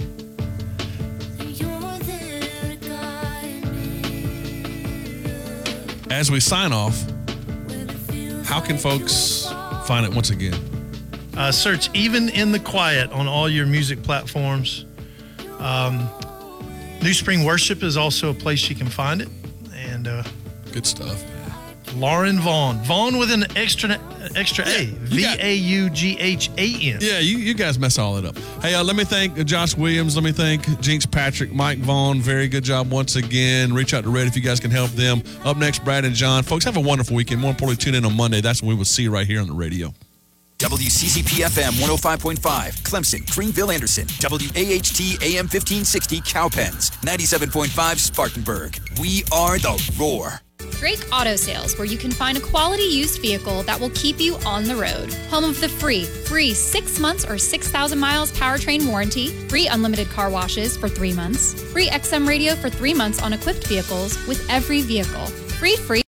As we sign off, how can folks find it once again? Uh, search Even in the Quiet on all your music platforms. Um, New Spring Worship is also a place you can find it. And uh, good stuff. Lauren Vaughn. Vaughn with an extra extra A. V A U G H A N. Yeah, you, you guys mess all that up. Hey, uh, let me thank uh, Josh Williams. Let me thank Jinx Patrick, Mike Vaughn. Very good job once again. Reach out to Red if you guys can help them. Up next, Brad and John. Folks, have a wonderful weekend. More importantly, tune in on Monday. That's when we will see you right here on the radio. W C C P F M one oh five point five, Clemson, Greenville, Anderson. W A H T A M fifteen sixty, Cowpens. ninety-seven point five, Spartanburg. We are the Roar. Drake Auto Sales, where you can find a quality used vehicle that will keep you on the road. Home of the free, free six months or six thousand miles powertrain warranty, free unlimited car washes for three months, free X M radio for three months on equipped vehicles with every vehicle, free free